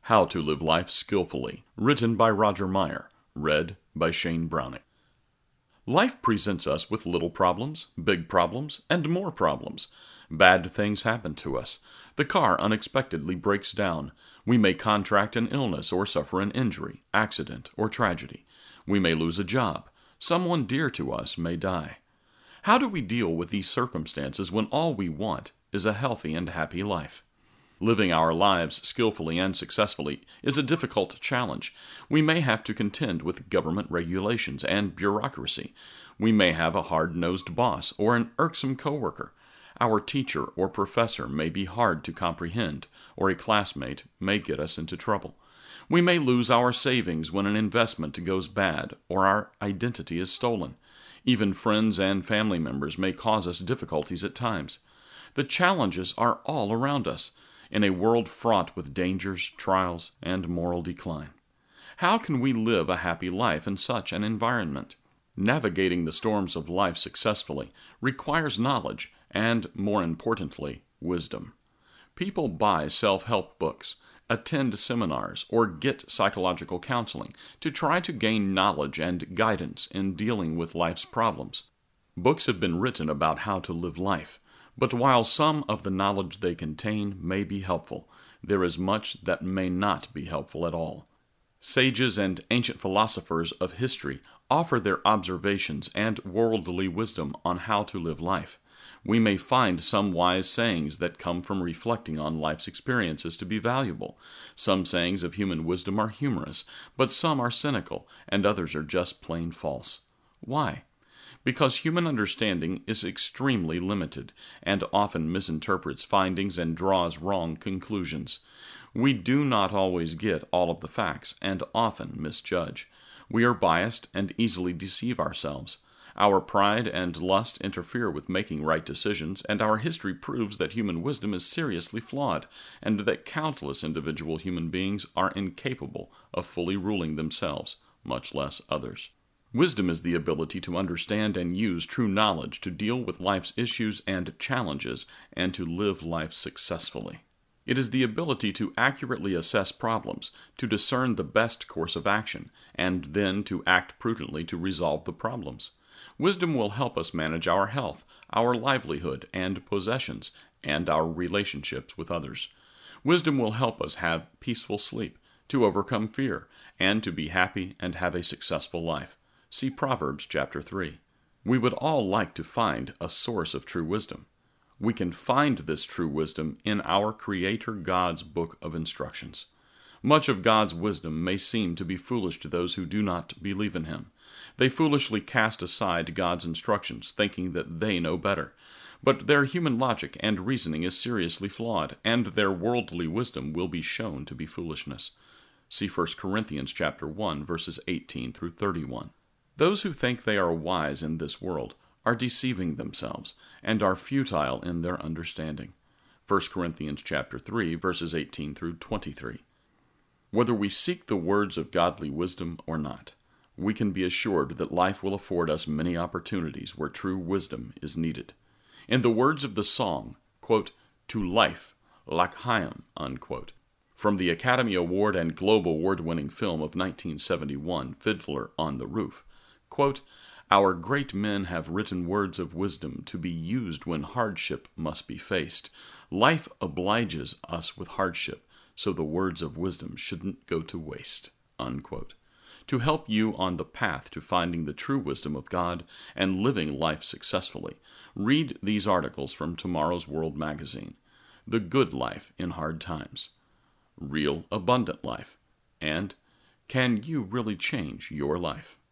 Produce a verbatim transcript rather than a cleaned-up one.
How to Live Life Skillfully, written by Roger Meyer, read by Shane Browning. Life presents us with little problems, big problems, and more problems. Bad things happen to us. The car unexpectedly breaks down. We may contract an illness or suffer an injury, accident, or tragedy. We may lose a job. Someone dear to us may die. How do we deal with these circumstances when all we want is a healthy and happy life? Living our lives skillfully and successfully is a difficult challenge. We may have to contend with government regulations and bureaucracy. We may have a hard-nosed boss or an irksome coworker. Our teacher or professor may be hard to comprehend, or a classmate may get us into trouble. We may lose our savings when an investment goes bad or our identity is stolen. Even friends and family members may cause us difficulties at times. The challenges are all around us, in a world fraught with dangers, trials, and moral decline. How can we live a happy life in such an environment? Navigating the storms of life successfully requires knowledge and, more importantly, wisdom. People buy self-help books, attend seminars, or get psychological counseling to try to gain knowledge and guidance in dealing with life's problems. Books have been written about how to live life. But while some of the knowledge they contain may be helpful, there is much that may not be helpful at all. Sages and ancient philosophers of history offer their observations and worldly wisdom on how to live life. We may find some wise sayings that come from reflecting on life's experiences to be valuable. Some sayings of human wisdom are humorous, but some are cynical, and others are just plain false. Why? Because human understanding is extremely limited and often misinterprets findings and draws wrong conclusions. We do not always get all of the facts and often misjudge. We are biased and easily deceive ourselves. Our pride and lust interfere with making right decisions, and our history proves that human wisdom is seriously flawed, and that countless individual human beings are incapable of fully ruling themselves, much less others. Wisdom is the ability to understand and use true knowledge to deal with life's issues and challenges and to live life successfully. It is the ability to accurately assess problems, to discern the best course of action, and then to act prudently to resolve the problems. Wisdom will help us manage our health, our livelihood and possessions, and our relationships with others. Wisdom will help us have peaceful sleep, to overcome fear, and to be happy and have a successful life. See Proverbs chapter three. We would all like to find a source of true wisdom. We can find this true wisdom in our Creator God's book of instructions. Much of God's wisdom may seem to be foolish to those who do not believe in Him. They foolishly cast aside God's instructions, thinking that they know better. But their human logic and reasoning is seriously flawed, and their worldly wisdom will be shown to be foolishness. See First Corinthians chapter one, verses eighteen through thirty-one. Those who think they are wise in this world are deceiving themselves and are futile in their understanding. First Corinthians chapter three, verses eighteen through twenty-three. Whether we seek the words of godly wisdom or not, we can be assured that life will afford us many opportunities where true wisdom is needed. In the words of the song, quote, "To life, l'chaim," unquote, from the Academy Award and Globe Award-winning film of nineteen seventy-one, Fiddler on the Roof, quote, "Our great men have written words of wisdom to be used when hardship must be faced. Life obliges us with hardship, so the words of wisdom shouldn't go to waste," unquote. To help you on the path to finding the true wisdom of God and living life successfully, read these articles from Tomorrow's World magazine: The Good Life in Hard Times, Real Abundant Life, and Can You Really Change Your Life?